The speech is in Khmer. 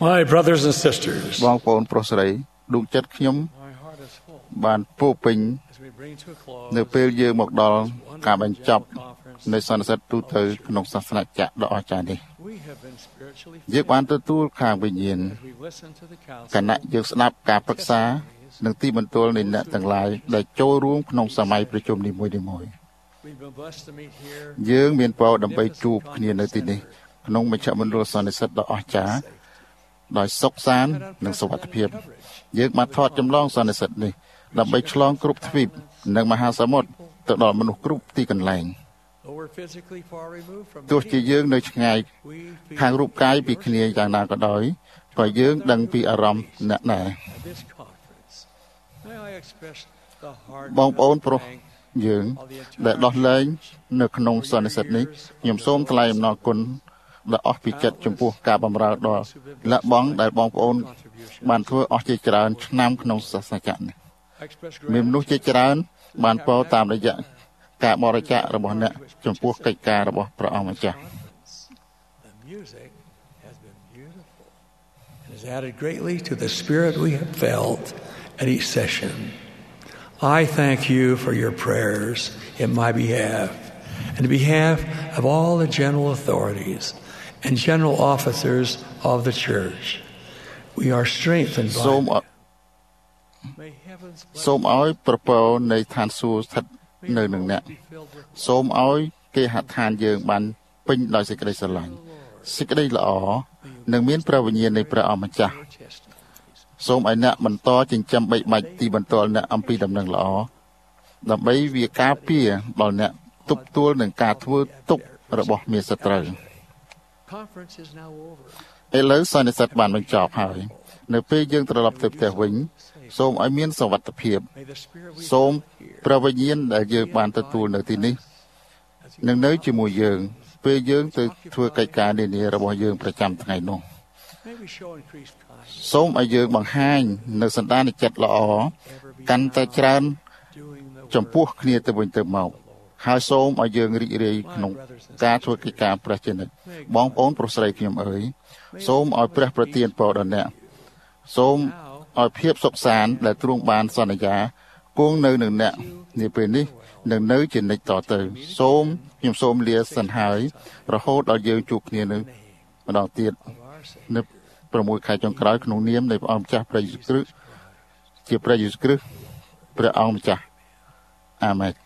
My brothers and sisters, បងប្អូនប្រុសស្រីដួងចិត្តខ្ញុំ my heart is full បានពោពេញ as we bring to a close នៅពេលយើងមកដល់ការបញ្ចប់ conference. នៃសន្និសីទទូទៅក្នុងសាសនាចក្រដ៏អស្ចារ្យនេះ We have been spiritually យើងបានទទួលខាងវិញ្ញាណ as we listen to the គ counsel ណៈយើងស្ដាប់ការប្រឹក្សានិងទីបន្ទាល់នៃអ្នកទាំងឡាយដែលចូលរួមក្នុងសម័យប្រជុំនីមួយៗ We've been blessed to meet here យើងមានពរដើម្បីជួបគ្នានៅទីនេះក្នុងមជ្ឈមណ្ឌលសន្និសីទដ៏អស្ចារ្យដោយសុខសាន្តនិងសុវត្ថិភាពយើងបានថតចម្លងសន្និសីទនេះដើម្បីឆ្លងគ្រប់ទ្វីបនិងមហាសមុទ្រទៅដល់មនុស្សគ្រប់ទីកន្លែង though we're physically far removed from ទោះជាយើងនៅឆ្ងាយ we ខាងរូបកាយពីគ្នាយ៉ាងណាក៏ដោយក៏យើងដឹងពីអារម្មណ៍អ្នកដែរ at this conference. May I express the heart បងប្អូនប្រុស thanks យើងដែលដោះលែងនៅក្នុងសន្និសីទនេះខ្ញុំសូមថ្លែងអំណរគុណដ៏អស់ពីចិត្តចំពោះការបម្រើដ៏លះបង់ដែលបងប្អូនបានធ្វើអស់ជាច្រើនឆ្នាំក្នុងសាសនាចក្រនេះ I express មានមនុស្សជាច្រើនបានពោលតាមរយៈការបរិច្ចាគរបស់អ្នកចំពោះកិច្ចការរបស់ព្រះអង្គម្ចាស់ The music has been beautiful and has added greatly to the spirit we have felt at each session. I thank you for your prayers in my behalf and on behalf of all the general authorities and general officers of the church. We are strengthened សូម by May heaven's សូមឲ្យប្រពោនៃឋានសួគ៌ស្ថិតនៅនឹងអ្នក be filled with សូមឲ្យគេហដ្ឋានយើងបានពេញដោយសេចក្តីស្រឡាញ់សេចក្តីល្អនិងមានព្រះវិញ្ញាណនៃព្រះអម្ចាស់ your testimonies. សូមឲ្យអ្នកបន្តចិញ្ចឹមបីបាច់ទីបន្ទាល់អ្នកអំពីដំណឹងល្អដើម្បីវាការពារដល់អ្នកទប់ទល់នឹងការធ្វើទុករបស់មានសត្រូវ Conference is now over. ឥឡូវសន្និសីទបានបញ្ចប់ហើយនៅពេលយើងត្រឡប់ទៅផ្ទះវិញសូមឲ្យមានសុវត្ថិភាព May the spirit we សូម felt here ព្រះវិញ្ញាណដែលយើងបានទទួលនៅទីនេះនឹងនៅជាមួយយើងពេលយើងទៅធ្វើកិច្ចការនានារបស់យើងប្រចាំថ្ងៃនោះ may we show increased kindness, សូមឲ្យយើងបង្ហាញនៅសន្តានចិត្តល្អ ever be កាន់តែច្រើន doing the ចំពោះគ្នាទៅវិញទៅមកហើយសូមឲ្យយើងរីករាយក្នុងការធ្វើកិច្ចការព្រះជានិច្ចបងប្អូនប្រុសស្រីខ្ញុំអើយសូមឲ្យព្រះប្រទានពរដល់អ្នកសូមឲ្យភាពសុខសាន្តដែលទ្រង់បានសន្យាគង់នៅនឹងអ្នកនាពេលនេះនឹងនៅជានិច្ចតទៅសូមខ្ញុំសូមលាសិនហើយរហូតដល់យើងជួបគ្នានៅម្ដងទៀត of our Savior. នៅ6ខែចុងក្រោយក្នុងនាមនៃព្រះអង្គម្ចាស់ព្រះយេស៊ូវគ្រីស្ទជាព្រះយេស៊ូវគ្រីស្ទព្រះអង្គម្ចាស់អាមែន